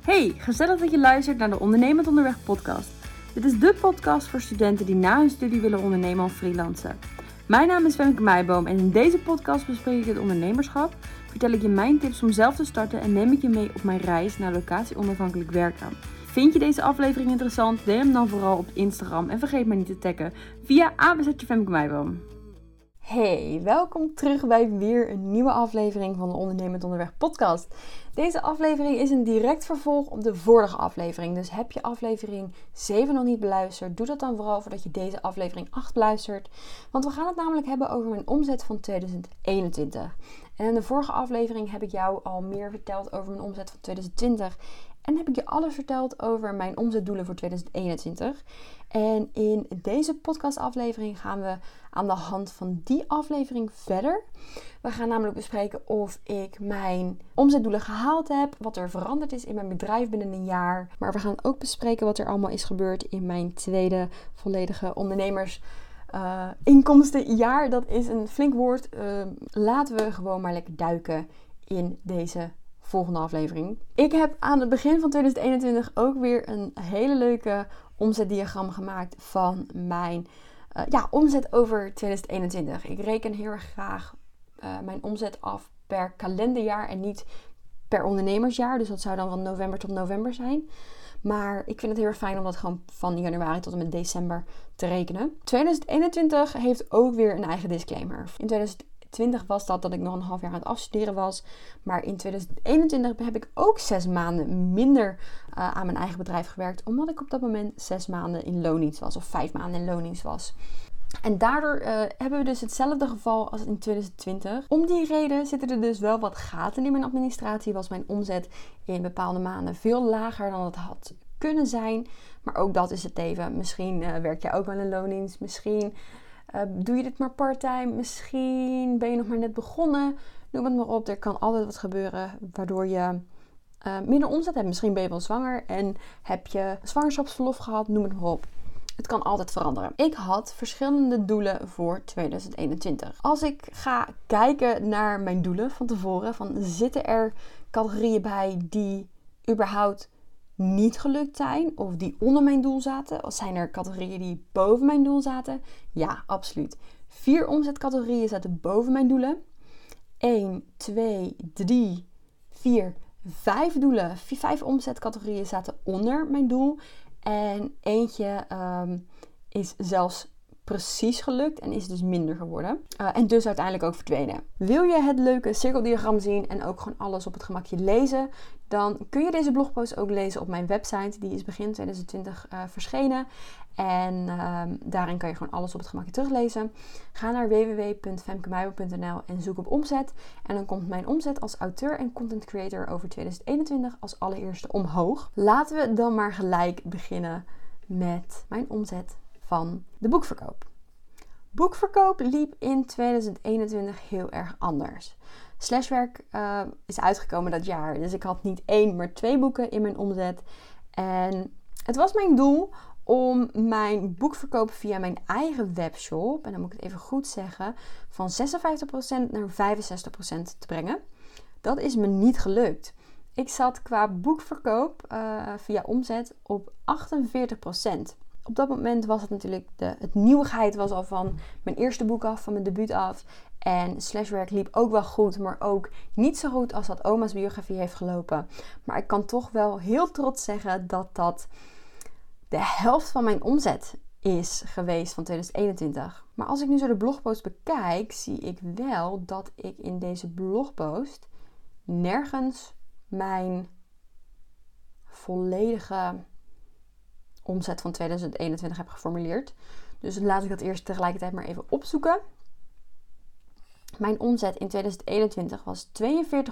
Hey, gezellig dat je luistert naar de Ondernemend Onderweg podcast. Dit is de podcast voor studenten die na hun studie willen ondernemen of freelancen. Mijn naam is Femke Meiboom en in deze podcast bespreek ik het ondernemerschap, vertel ik je mijn tips om zelf te starten en neem ik je mee op mijn reis naar locatie-onafhankelijk werken. Vind je deze aflevering interessant? Deel hem dan vooral op Instagram en vergeet mij niet te taggen via Femke Meiboom. Hey, welkom terug bij weer een nieuwe aflevering van de Ondernemend Onderweg podcast. Deze aflevering is een direct vervolg op de vorige aflevering. Dus heb je aflevering 7 nog niet beluisterd, doe dat dan vooral voordat je deze aflevering 8 beluistert. Want we gaan het namelijk hebben over mijn omzet van 2021. En in de vorige aflevering heb ik jou al meer verteld over mijn omzet van 2020. En heb ik je alles verteld over mijn omzetdoelen voor 2021. En in deze podcastaflevering gaan we aan de hand van die aflevering verder. We gaan namelijk bespreken of ik mijn omzetdoelen gehaald heb. Wat er veranderd is in mijn bedrijf binnen een jaar. Maar we gaan ook bespreken wat er allemaal is gebeurd in mijn tweede volledige ondernemersinkomstenjaar. Dat is een flink woord. Laten we gewoon maar lekker duiken in deze volgende aflevering. Ik heb aan het begin van 2021 ook weer een hele leuke omzetdiagram gemaakt van mijn omzet over 2021. Ik reken heel erg graag mijn omzet af per kalenderjaar en niet per ondernemersjaar. Dus dat zou dan van november tot november zijn. Maar ik vind het heel erg fijn om dat gewoon van januari tot en met december te rekenen. 2021 heeft ook weer een eigen disclaimer. In 2020 was dat ik nog een half jaar aan het afstuderen was. Maar in 2021 heb ik ook 6 maanden minder aan mijn eigen bedrijf gewerkt. Omdat ik op dat moment 6 maanden in loondienst was. Of 5 maanden in loondienst was. En daardoor hebben we dus hetzelfde geval als in 2020. Om die reden zitten er dus wel wat gaten in mijn administratie. Was mijn omzet in bepaalde maanden veel lager dan het had kunnen zijn. Maar ook dat is het even. Misschien werk je ook wel in loondienst. Misschien doe je dit maar part-time. Misschien ben je nog maar net begonnen. Noem het maar op. Er kan altijd wat gebeuren waardoor je minder omzet hebt. Misschien ben je wel zwanger en heb je zwangerschapsverlof gehad. Noem het maar op. Het kan altijd veranderen. Ik had verschillende doelen voor 2021. Als ik ga kijken naar mijn doelen van tevoren, zitten er categorieën bij die überhaupt niet gelukt zijn of die onder mijn doel zaten? Of zijn er categorieën die boven mijn doel zaten? Ja, absoluut. 4 omzetcategorieën zaten boven mijn doelen. 1, 2, 3, 4, 5 doelen. 5 omzetcategorieën zaten onder mijn doel. En eentje is zelfs precies gelukt en is dus minder geworden. En dus uiteindelijk ook verdwenen. Wil je het leuke cirkeldiagram zien en ook gewoon alles op het gemakje lezen? Dan kun je deze blogpost ook lezen op mijn website. Die is begin 2020 verschenen. En daarin kan je gewoon alles op het gemakje teruglezen. Ga naar www.femkemeiboom.nl en zoek op omzet. En dan komt mijn omzet als auteur en content creator over 2021 als allereerste omhoog. Laten we dan maar gelijk beginnen met mijn omzet van de boekverkoop. Boekverkoop liep in 2021 heel erg anders. Slashwerk is uitgekomen dat jaar. Dus ik had niet 1, maar 2 boeken in mijn omzet. En het was mijn doel om mijn boekverkoop via mijn eigen webshop, en dan moet ik het even goed zeggen, van 56% naar 65% te brengen. Dat is me niet gelukt. Ik zat qua boekverkoop via omzet op 48%. Op dat moment was het natuurlijk, het nieuwigheid was al van mijn eerste boek af, van mijn debuut af. En Slashwerk liep ook wel goed, maar ook niet zo goed als dat Oma's biografie heeft gelopen. Maar ik kan toch wel heel trots zeggen dat de helft van mijn omzet is geweest van 2021. Maar als ik nu zo de blogpost bekijk, zie ik wel dat ik in deze blogpost nergens mijn volledige omzet van 2021 heb geformuleerd. Dus laat ik dat eerst tegelijkertijd maar even opzoeken. Mijn omzet in 2021 was €4227,13.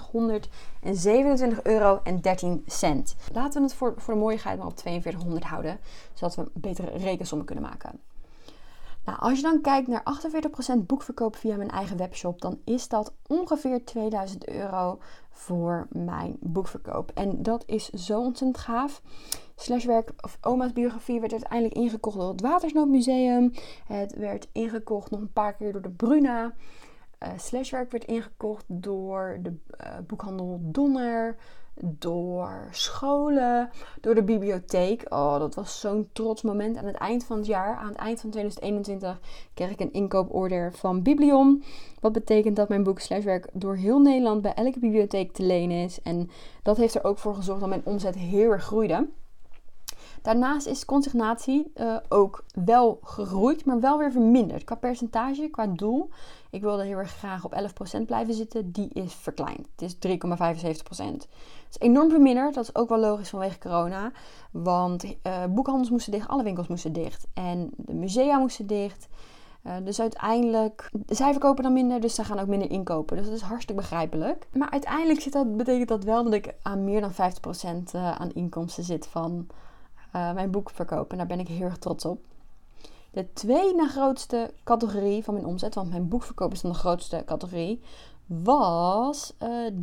Laten we het voor de mooiigheid maar op 4200 houden, zodat we betere rekensommen kunnen maken. Nou, als je dan kijkt naar 48% boekverkoop via mijn eigen webshop, dan is dat ongeveer €2000 voor mijn boekverkoop. En dat is zo ontzettend gaaf. Slashwerk of Oma's biografie werd uiteindelijk ingekocht door het Watersnoodmuseum. Het werd ingekocht nog een paar keer door de Bruna. Slashwerk werd ingekocht door de boekhandel Donner, door scholen, door de bibliotheek. Oh, dat was zo'n trots moment. Aan het eind van het jaar, aan het eind van 2021, kreeg ik een inkooporder van Biblion. Wat betekent dat mijn boek Slashwerk door heel Nederland bij elke bibliotheek te lenen is. En dat heeft er ook voor gezorgd dat mijn omzet heel erg groeide. Daarnaast is consignatie ook wel gegroeid, maar wel weer verminderd. Qua percentage, qua doel. Ik wilde heel erg graag op 11% blijven zitten. Die is verkleind. Het is 3,75%. Dat is enorm verminderd. Dat is ook wel logisch vanwege corona. Want boekhandels moesten dicht, alle winkels moesten dicht. En de musea moesten dicht. Dus uiteindelijk, zij verkopen dan minder, dus zij gaan ook minder inkopen. Dus dat is hartstikke begrijpelijk. Maar uiteindelijk betekent dat wel dat ik aan meer dan 50% aan inkomsten zit van mijn boekverkoop. En daar ben ik heel erg trots op. De tweede na grootste categorie van mijn omzet, want mijn boekverkoop is dan de grootste categorie, was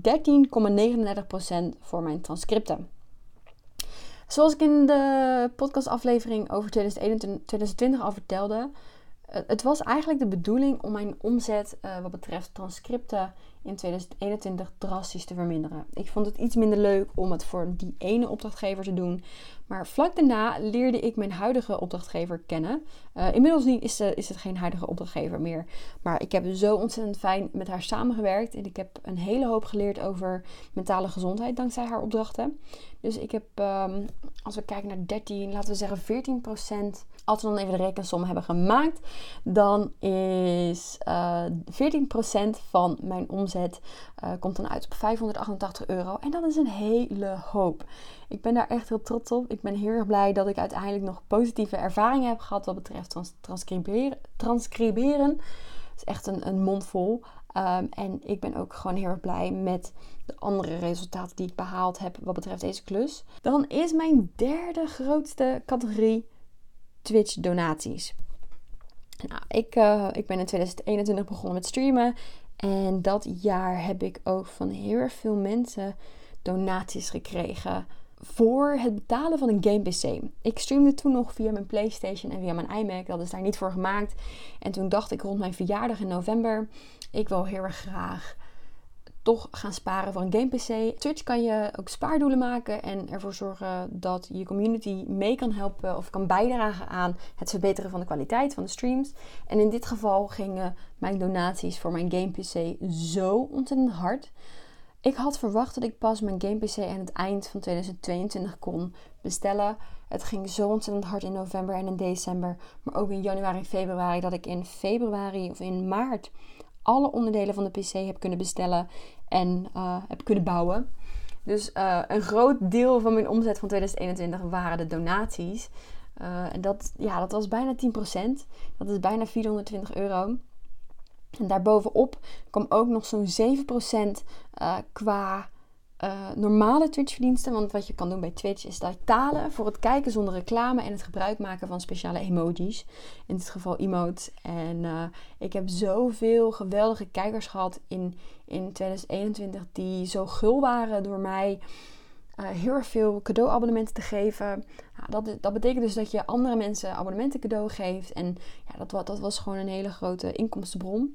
13,39% voor mijn transcripten. Zoals ik in de podcastaflevering over 2020 al vertelde, het was eigenlijk de bedoeling om mijn omzet wat betreft transcripten in 2021 drastisch te verminderen. Ik vond het iets minder leuk om het voor die ene opdrachtgever te doen. Maar vlak daarna leerde ik mijn huidige opdrachtgever kennen. Inmiddels is het geen huidige opdrachtgever meer. Maar ik heb zo ontzettend fijn met haar samengewerkt. En ik heb een hele hoop geleerd over mentale gezondheid dankzij haar opdrachten. Dus ik heb, als we kijken naar 13, laten we zeggen 14%. Als we dan even de rekensom hebben gemaakt, dan is 14% van mijn omzet komt dan uit op €588. En dat is een hele hoop. Ik ben daar echt heel trots op. Ik ben heel erg blij dat ik uiteindelijk nog positieve ervaringen heb gehad wat betreft transcriberen. Dat is echt een mond vol. En ik ben ook gewoon heel erg blij met de andere resultaten die ik behaald heb wat betreft deze klus. Dan is mijn derde grootste categorie Twitch donaties. Nou, ik ben in 2021 begonnen met streamen. En dat jaar heb ik ook van heel erg veel mensen donaties gekregen voor het betalen van een game PC. Ik streamde toen nog via mijn PlayStation en via mijn iMac. Dat is daar niet voor gemaakt. En toen dacht ik rond mijn verjaardag in november, ik wil heel erg graag toch gaan sparen voor een game PC. Twitch kan je ook spaardoelen maken en ervoor zorgen dat je community mee kan helpen of kan bijdragen aan het verbeteren van de kwaliteit van de streams. En in dit geval gingen mijn donaties voor mijn game PC zo ontzettend hard. Ik had verwacht dat ik pas mijn game PC aan het eind van 2022 kon bestellen. Het ging zo ontzettend hard in november en in december, maar ook in januari en februari, dat ik in februari of in maart alle onderdelen van de PC heb kunnen bestellen en heb kunnen bouwen. Dus een groot deel van mijn omzet van 2021 waren de donaties. En dat was bijna 10%. Dat is bijna €420. En daarbovenop kwam ook nog zo'n 7% qua normale Twitch-verdiensten. Want wat je kan doen bij Twitch is betalen voor het kijken zonder reclame en het gebruik maken van speciale emojis. In dit geval emotes. En ik heb zoveel geweldige kijkers gehad in 2021 die zo gul waren door mij heel erg veel cadeauabonnementen te geven. Dat betekent dus dat je andere mensen abonnementen cadeau geeft. En ja, dat was gewoon een hele grote inkomstenbron.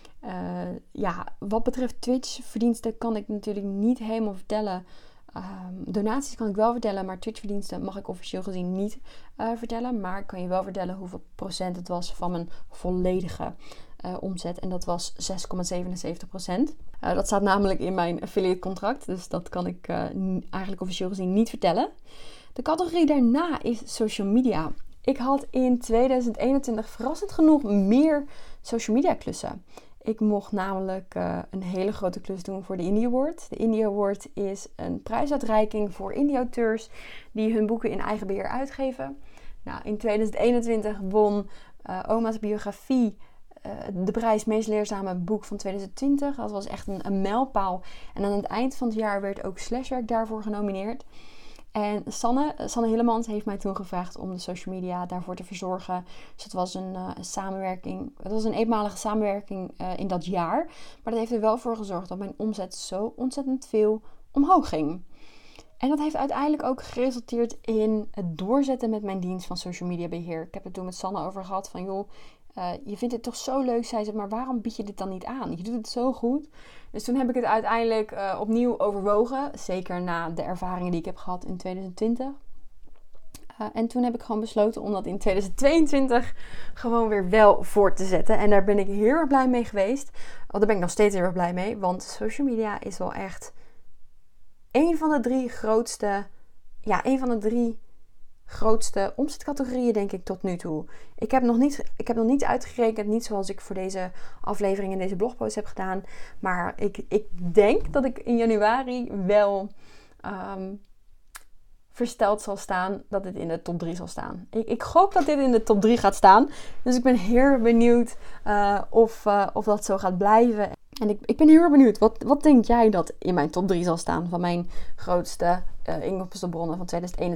Wat betreft Twitch-verdiensten kan ik natuurlijk niet helemaal vertellen. Donaties kan ik wel vertellen, maar Twitch-verdiensten mag ik officieel gezien niet vertellen. Maar ik kan je wel vertellen hoeveel procent het was van mijn volledige omzet. En dat was 6,77%. Dat staat namelijk in mijn affiliate contract. Dus dat kan ik eigenlijk officieel gezien niet vertellen. De categorie daarna is social media. Ik had in 2021 verrassend genoeg meer social media klussen. Ik mocht namelijk een hele grote klus doen voor de Indie Award. De Indie Award is een prijsuitreiking voor indie-auteurs die hun boeken in eigen beheer uitgeven. Nou, in 2021 won Oma's biografie de prijs Meest Leerzame Boek van 2020. Dat was echt een mijlpaal. En aan het eind van het jaar werd ook Slashwerk daarvoor genomineerd. En Sanne Hillemans heeft mij toen gevraagd om de social media daarvoor te verzorgen. Dus het was een samenwerking. Het was een eenmalige samenwerking in dat jaar. Maar dat heeft er wel voor gezorgd dat mijn omzet zo ontzettend veel omhoog ging. En dat heeft uiteindelijk ook geresulteerd in het doorzetten met mijn dienst van social media beheer. Ik heb het toen met Sanne over gehad van joh, Je vindt het toch zo leuk, zei ze, maar waarom bied je dit dan niet aan? Je doet het zo goed. Dus toen heb ik het uiteindelijk opnieuw overwogen. Zeker na de ervaringen die ik heb gehad in 2020. En toen heb ik gewoon besloten om dat in 2022 gewoon weer wel voor te zetten. En daar ben ik heel erg blij mee geweest. Daar ben ik nog steeds heel erg blij mee. Want social media is wel echt een van de drie grootste omzetcategorieën, denk ik, tot nu toe. Ik heb nog niet uitgerekend, niet zoals ik voor deze aflevering en deze blogpost heb gedaan. Maar ik denk dat ik in januari wel versteld zal staan dat dit in de top 3 zal staan. Ik gok dat dit in de top 3 gaat staan. Dus ik ben heel benieuwd of dat zo gaat blijven. En ik ben heel erg benieuwd. Wat denk jij dat in mijn top 3 zal staan van mijn grootste inkomstenbronnen van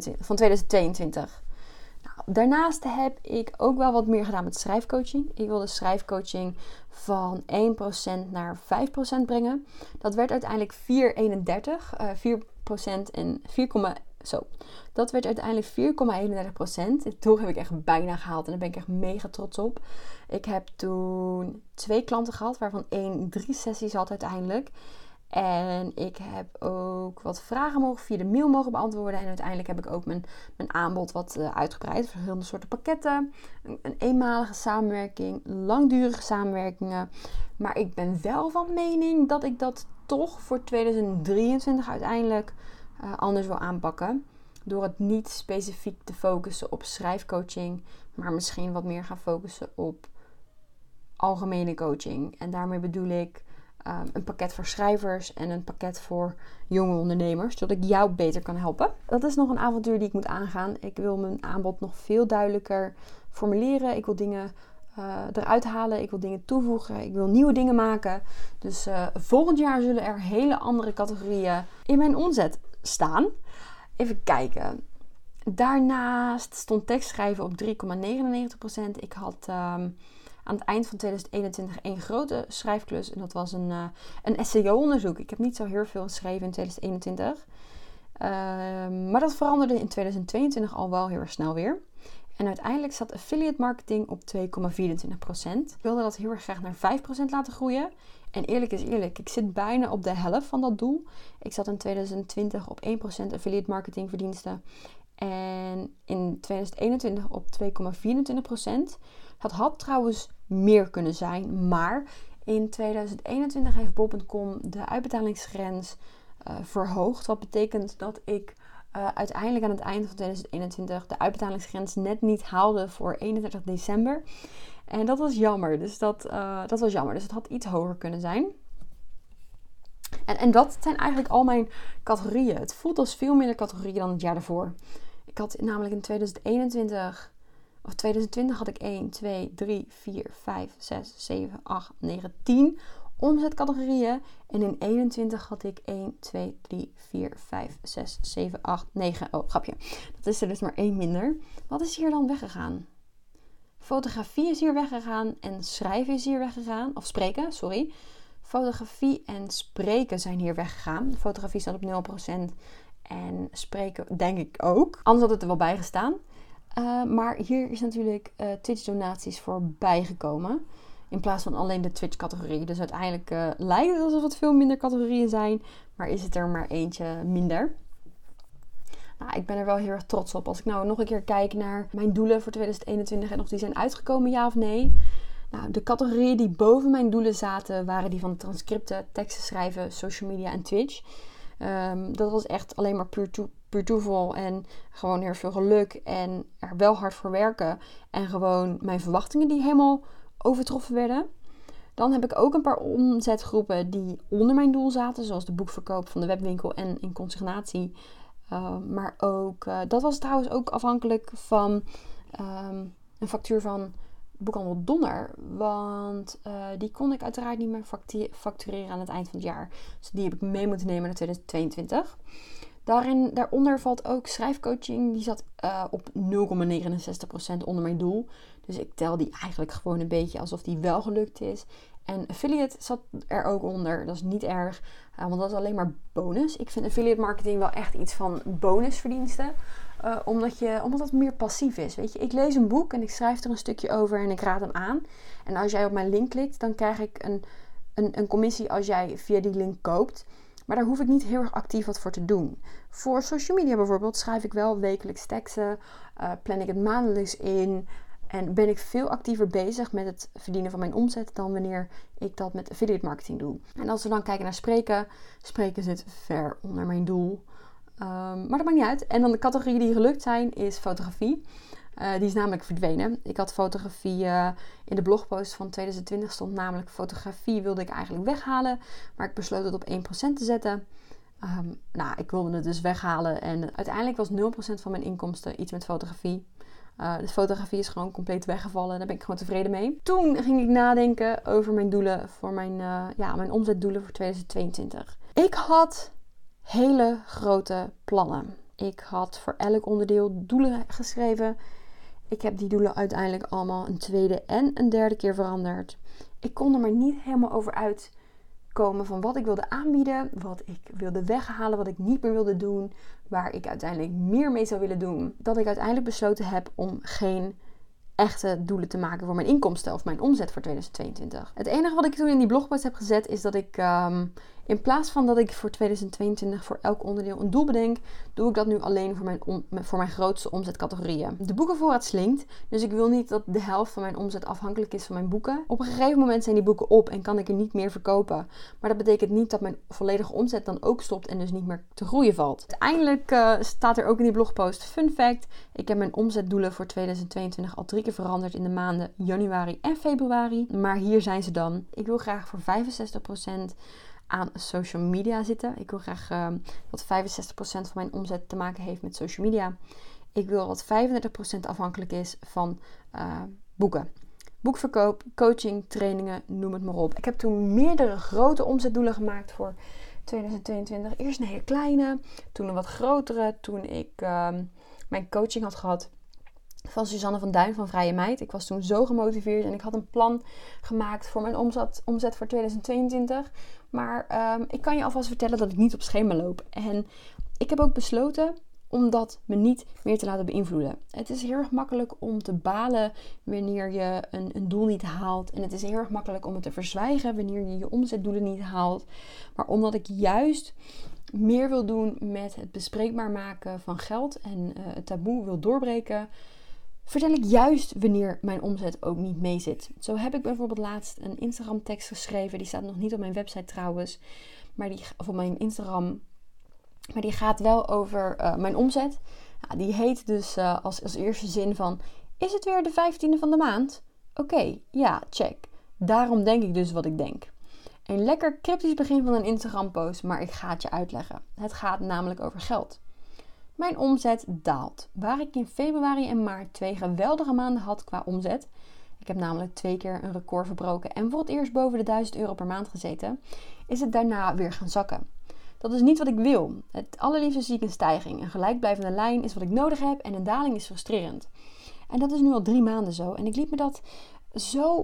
2022? Nou, daarnaast heb ik ook wel wat meer gedaan met schrijfcoaching. Ik wilde schrijfcoaching van 1% naar 5% brengen. Dat werd uiteindelijk 4,31. 4% en 4, dat werd uiteindelijk 4,31%. Het doel heb ik echt bijna gehaald en daar ben ik echt mega trots op. Ik heb toen 2 klanten gehad, waarvan 1 3 sessies had uiteindelijk. En ik heb ook wat vragen via de mail mogen beantwoorden. En uiteindelijk heb ik ook mijn aanbod wat uitgebreid. Verschillende soorten pakketten. Een eenmalige samenwerking. Langdurige samenwerkingen. Maar ik ben wel van mening dat ik dat toch voor 2023 uiteindelijk anders wil aanpakken. Door het niet specifiek te focussen op schrijfcoaching. Maar misschien wat meer gaan focussen op algemene coaching. En daarmee bedoel ik een pakket voor schrijvers en een pakket voor jonge ondernemers. Zodat ik jou beter kan helpen. Dat is nog een avontuur die ik moet aangaan. Ik wil mijn aanbod nog veel duidelijker formuleren. Ik wil dingen eruit halen. Ik wil dingen toevoegen. Ik wil nieuwe dingen maken. Dus volgend jaar zullen er hele andere categorieën in mijn omzet staan. Even kijken. Daarnaast stond tekstschrijven op 3,99%. Ik had aan het eind van 2021 een grote schrijfklus. En dat was een SEO-onderzoek. Ik heb niet zo heel veel geschreven in 2021. Maar dat veranderde in 2022 al wel heel erg snel weer. En uiteindelijk zat affiliate marketing op 2,24%. Ik wilde dat heel erg graag naar 5% laten groeien. En eerlijk is eerlijk, ik zit bijna op de helft van dat doel. Ik zat in 2020 op 1% affiliate marketing verdiensten. En in 2021 op 2,24%. Dat had trouwens meer kunnen zijn. Maar in 2021 heeft bol.com de uitbetalingsgrens verhoogd. Wat betekent dat ik uiteindelijk aan het einde van 2021 de uitbetalingsgrens net niet haalde voor 31 december. En dat was jammer. Dus dat was jammer. Dus het had iets hoger kunnen zijn. En dat zijn eigenlijk al mijn categorieën. Het voelt als veel minder categorieën dan het jaar daarvoor. Ik had namelijk in 2020 had ik 1, 2, 3, 4, 5, 6, 7, 8, 9, 10 omzetcategorieën. En in 21 had ik 1, 2, 3, 4, 5, 6, 7, 8, 9. Oh, grapje. Dat is er dus maar 1 minder. Wat is hier dan weggegaan? Fotografie is hier weggegaan en schrijven is hier weggegaan. Of spreken, sorry. Fotografie en spreken zijn hier weggegaan. Fotografie staat op 0% en spreken denk ik ook. Anders had het er wel bij gestaan. Maar hier is natuurlijk Twitch donaties voor bijgekomen. In plaats van alleen de Twitch categorie. Dus uiteindelijk lijkt het alsof het veel minder categorieën zijn. Maar is het er maar eentje minder. Nou, ik ben er wel heel erg trots op. Als ik nou nog een keer kijk naar mijn doelen voor 2021 en of die zijn uitgekomen, ja of nee. Nou, de categorieën die boven mijn doelen zaten waren die van transcripten, teksten schrijven, social media en Twitch. Dat was echt alleen maar puur toeval en gewoon heel veel geluk en er wel hard voor werken. En gewoon mijn verwachtingen die helemaal overtroffen werden. Dan heb ik ook een paar omzetgroepen die onder mijn doel zaten, zoals de boekverkoop van de webwinkel en in consignatie. Maar ook, dat was trouwens ook afhankelijk van een factuur van Boekhandel Donner. Want die kon ik uiteraard niet meer factureren aan het eind van het jaar. Dus die heb ik mee moeten nemen naar 2022. Daaronder valt ook schrijfcoaching. Die zat op 0,69% onder mijn doel. Dus ik tel die eigenlijk gewoon een beetje alsof die wel gelukt is. En affiliate zat er ook onder. Dat is niet erg, want dat is alleen maar bonus. Ik vind affiliate marketing wel echt iets van bonusverdiensten. Omdat het meer passief is. Weet je, ik lees een boek en ik schrijf er een stukje over en ik raad hem aan. En als jij op mijn link klikt, dan krijg ik een commissie als jij via die link koopt. Maar daar hoef ik niet heel erg actief wat voor te doen. Voor social media bijvoorbeeld schrijf ik wel wekelijks teksten. Plan ik het maandelijks in. En ben ik veel actiever bezig met het verdienen van mijn omzet dan wanneer ik dat met affiliate marketing doe. En als we dan kijken naar spreken zit ver onder mijn doel. Maar dat maakt niet uit. En dan de categorieën die gelukt zijn is fotografie. Die is namelijk verdwenen. Ik had fotografie in de blogpost van 2020 stond namelijk fotografie wilde ik eigenlijk weghalen. Maar ik besloot het op 1% te zetten. Ik wilde het dus weghalen. En uiteindelijk was 0% van mijn inkomsten iets met fotografie. Dus fotografie is gewoon compleet weggevallen. Daar ben ik gewoon tevreden mee. Toen ging ik nadenken over mijn doelen voor mijn omzetdoelen voor 2022. Ik had hele grote plannen. Ik had voor elk onderdeel doelen geschreven. Ik heb die doelen uiteindelijk allemaal een tweede en een derde keer veranderd. Ik kon er maar niet helemaal over uitkomen van wat ik wilde aanbieden, wat ik wilde weghalen, wat ik niet meer wilde doen, waar ik uiteindelijk meer mee zou willen doen. Dat ik uiteindelijk besloten heb om geen echte doelen te maken voor mijn inkomsten of mijn omzet voor 2022. Het enige wat ik toen in die blogpost heb gezet is dat ik in plaats van dat ik voor 2022 voor elk onderdeel een doel bedenk, doe ik dat nu alleen voor mijn grootste omzetcategorieën. De boekenvoorraad slinkt, dus ik wil niet dat de helft van mijn omzet afhankelijk is van mijn boeken. Op een gegeven moment zijn die boeken op en kan ik er niet meer verkopen. Maar dat betekent niet dat mijn volledige omzet dan ook stopt en dus niet meer te groeien valt. Uiteindelijk staat er ook in die blogpost, fun fact, ik heb mijn omzetdoelen voor 2022 al 3 keer veranderd in de maanden januari en februari. Maar hier zijn ze dan. Ik wil graag voor 65% aan social media zitten. Ik wil graag dat 65% van mijn omzet te maken heeft met social media. Ik wil dat 35% afhankelijk is van boeken. Boekverkoop, coaching, trainingen, noem het maar op. Ik heb toen meerdere grote omzetdoelen gemaakt voor 2022. Eerst een hele kleine, toen een wat grotere. Toen ik mijn coaching had gehad van Suzanne van Duin van Vrije Meid. Ik was toen zo gemotiveerd en ik had een plan gemaakt voor mijn omzet voor 2022. Maar ik kan je alvast vertellen dat ik niet op schema loop. En ik heb ook besloten om dat me niet meer te laten beïnvloeden. Het is heel erg makkelijk om te balen wanneer je een doel niet haalt. En het is heel erg makkelijk om het te verzwijgen wanneer je je omzetdoelen niet haalt. Maar omdat ik juist meer wil doen met het bespreekbaar maken van geld en het taboe wil doorbreken, vertel ik juist wanneer mijn omzet ook niet mee zit. Zo heb ik bijvoorbeeld laatst een Instagram tekst geschreven. Die staat nog niet op mijn website trouwens. Of op mijn Instagram. Maar die gaat wel over mijn omzet. Ja, die heet dus als eerste zin van: is het weer de 15e van de maand? Oké, ja, check. Daarom denk ik dus wat ik denk. Een lekker cryptisch begin van een Instagram post, maar ik ga het je uitleggen. Het gaat namelijk over geld. Mijn omzet daalt. Waar ik in februari en maart 2 geweldige maanden had qua omzet. Ik heb namelijk 2 keer een record verbroken en voor het eerst boven de €1000 per maand gezeten. Is het daarna weer gaan zakken. Dat is niet wat ik wil. Het allerliefste zie ik een stijging. Een gelijkblijvende lijn is wat ik nodig heb en een daling is frustrerend. En dat is nu al 3 maanden zo. En ik liet me dat zo...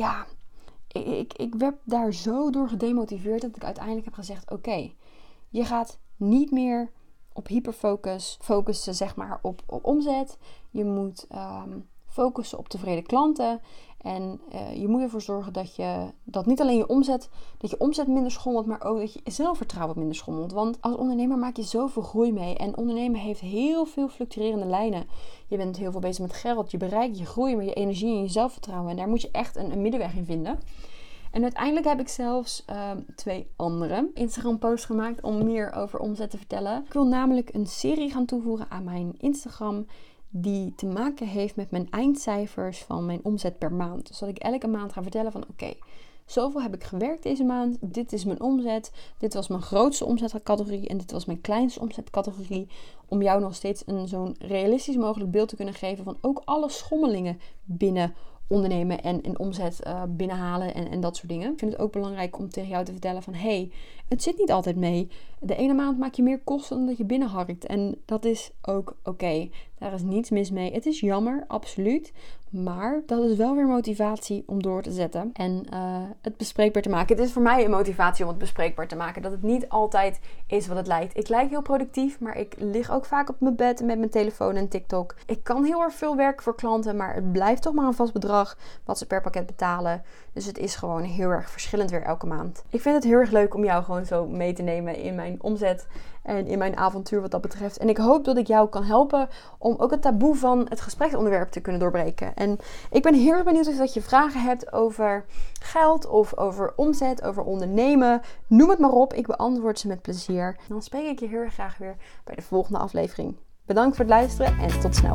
Ik werd daar zo door gedemotiveerd dat ik uiteindelijk heb gezegd: oké, je gaat niet meer op focussen zeg maar op omzet. Je moet focussen op tevreden klanten. En je moet ervoor zorgen dat niet alleen je omzet minder schommelt, maar ook dat je zelfvertrouwen minder schommelt. Want als ondernemer maak je zoveel groei mee. En ondernemen heeft heel veel fluctuerende lijnen. Je bent heel veel bezig met geld, je bereik, je groei, maar je energie en je zelfvertrouwen. En daar moet je echt een middenweg in vinden. En uiteindelijk heb ik zelfs 2 andere Instagram posts gemaakt om meer over omzet te vertellen. Ik wil namelijk een serie gaan toevoegen aan mijn Instagram die te maken heeft met mijn eindcijfers van mijn omzet per maand. Dus dat ik elke maand ga vertellen van oké, zoveel heb ik gewerkt deze maand. Dit is mijn omzet. Dit was mijn grootste omzetcategorie en dit was mijn kleinste omzetcategorie. Om jou nog steeds een zo'n realistisch mogelijk beeld te kunnen geven van ook alle schommelingen binnen ondernemen en omzet binnenhalen en dat soort dingen. Ik vind het ook belangrijk om tegen jou te vertellen van hey, Het zit niet altijd mee. De ene maand maak je meer kosten dan dat je binnenharkt. En dat is ook oké. Daar is niets mis mee. Het is jammer, absoluut. Maar dat is wel weer motivatie om door te zetten. En het bespreekbaar te maken. Het is voor mij een motivatie om het bespreekbaar te maken. Dat het niet altijd is wat het lijkt. Ik lijk heel productief, maar ik lig ook vaak op mijn bed met mijn telefoon en TikTok. Ik kan heel erg veel werken voor klanten, maar het blijft toch maar een vast bedrag wat ze per pakket betalen. Dus het is gewoon heel erg verschillend weer elke maand. Ik vind het heel erg leuk om jou gewoon zo mee te nemen in mijn omzet en in mijn avontuur wat dat betreft. En ik hoop dat ik jou kan helpen om ook het taboe van het gespreksonderwerp te kunnen doorbreken. En ik ben heel erg benieuwd of dat je vragen hebt over geld of over omzet, over ondernemen. Noem het maar op, ik beantwoord ze met plezier. Dan spreek ik je heel erg graag weer bij de volgende aflevering. Bedankt voor het luisteren en tot snel.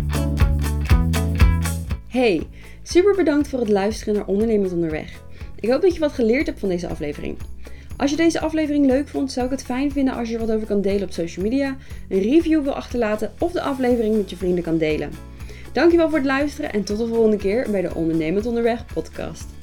Hey, super bedankt voor het luisteren naar Ondernemend Onderweg. Ik hoop dat je wat geleerd hebt van deze aflevering. Als je deze aflevering leuk vond, zou ik het fijn vinden als je er wat over kan delen op social media, een review wil achterlaten of de aflevering met je vrienden kan delen. Dankjewel voor het luisteren en tot de volgende keer bij de Ondernemend Onderweg podcast.